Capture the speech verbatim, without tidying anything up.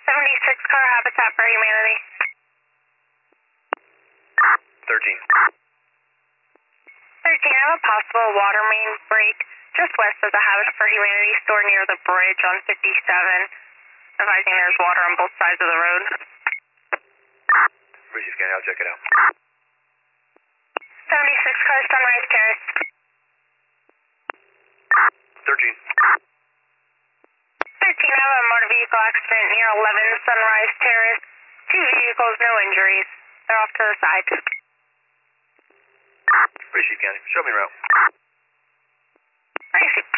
seventy-six car Habitat for Humanity. thirteen. thirteen, I have a possible water main break just west of the Habitat for Humanity store near the bridge on fifty-seven. Advising there's water on both sides of the road. Receive scan, I'll check it out. seventy-six car Sunrise Terrace. thirteen. thirteen, I have a motor vehicle accident near eleven Sunrise Terrace. Two vehicles, no injuries. They're off to the side. Receive scan, show me route. Receive.